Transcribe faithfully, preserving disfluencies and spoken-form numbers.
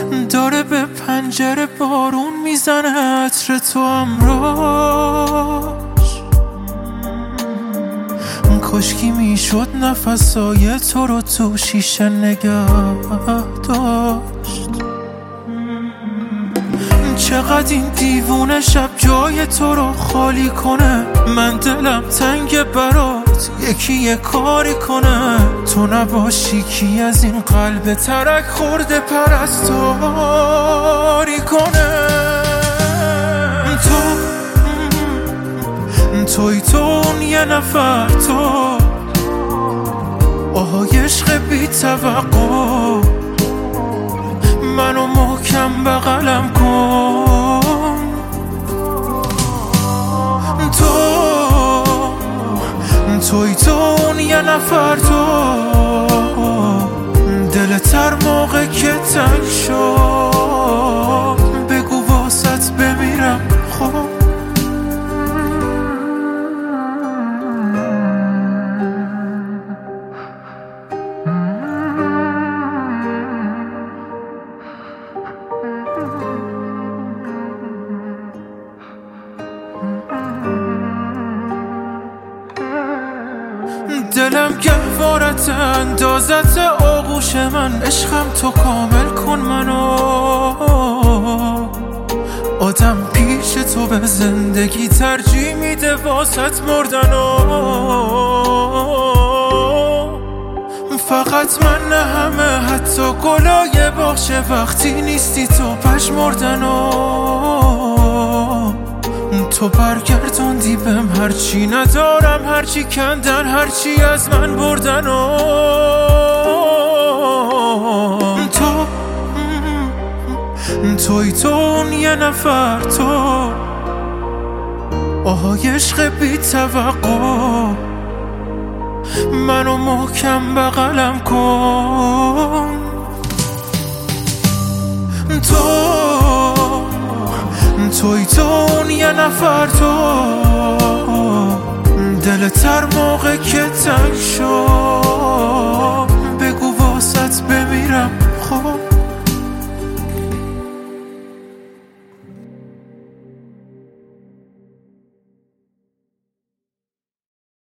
داره به پنجره بارون میزنه عطر تو امراش. کاشکی میشد نفسای تو رو تو شیشه نگه داشت. چقدر این دیوونه شب جای تو رو خالی کنه. من دلم تنگ برات یکی یه کاری کنه. تو نباشی کی از این قلب ترک خورده پرستاری کنه. تو توی تو اون یه نفر تو آهای عشق بی توقع. منو محکم بغلم کن. تو توی تو اون یه نفر تو دلت هر موقع که تنگ شد بگو واسط بمیرم خب. دلم گهوارت اندازت آغوش من. عشقم تو کامل کن منو. آدم پیش تو به زندگی ترجیح میده واسط مردنو. فقط من نه همه حتی گلای باشه وقتی نیستی تو پژمردنو. تو برگردوندی بهم هرچی ندارم هرچی کندن هرچی از من بردن و تو توی تو اون یه نفر تو آهای عشق بی توقع. منو محکم بغلم کن. تو توی تو اون یه نفر تو دلت هر موقع که تنگ شد